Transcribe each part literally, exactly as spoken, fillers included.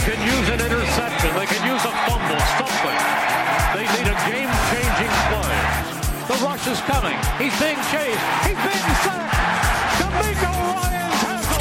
could use an interception. They could use a fumble, something. They need a game-changing play. The rush is coming. He's being chased. He's being sacked. D'Amico Ryan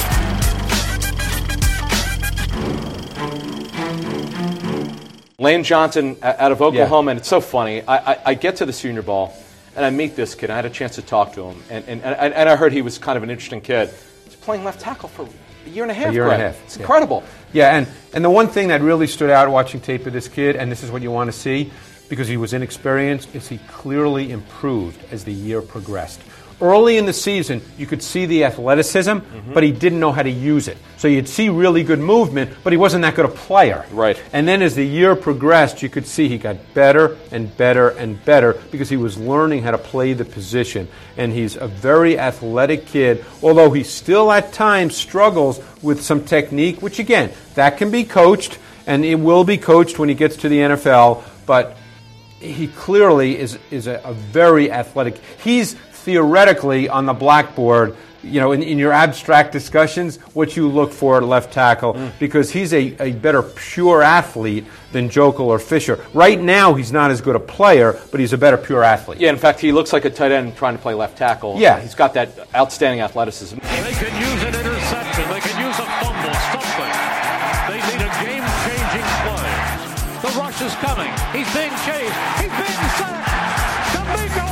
tackle. Lane Johnson out of Oklahoma, yeah. And it's so funny. I, I, I get to the Senior Bowl, and I meet this kid. I had a chance to talk to him, and, and, and, and I heard he was kind of an interesting kid. He's playing left tackle for a year and a half. A year Greg. and a half. It's yeah. incredible. Yeah, and, and the one thing that really stood out watching tape of this kid, and this is what you want to see, because he was inexperienced, is he clearly improved as the year progressed. Early in the season, you could see the athleticism, mm-hmm. but he didn't know how to use it. So you'd see really good movement, but he wasn't that good a player. Right. And then as the year progressed, you could see he got better and better and better because he was learning how to play the position. And he's a very athletic kid, although he still at times struggles with some technique, which again, that can be coached, and it will be coached when he gets to the N F L, but he clearly is, is a, a very athletic. He's theoretically on the blackboard, you know, in, in your abstract discussions, what you look for at left tackle, mm. because he's a, a better pure athlete than Joeckel or Fisher. Right now, he's not as good a player, but he's a better pure athlete. Yeah, in fact, he looks like a tight end trying to play left tackle. Yeah. He's got that outstanding athleticism. They could use an interception. They could use a fumble, something. They need a game-changing play. The rush is coming. He's being chased. He's being sacked. D'Amico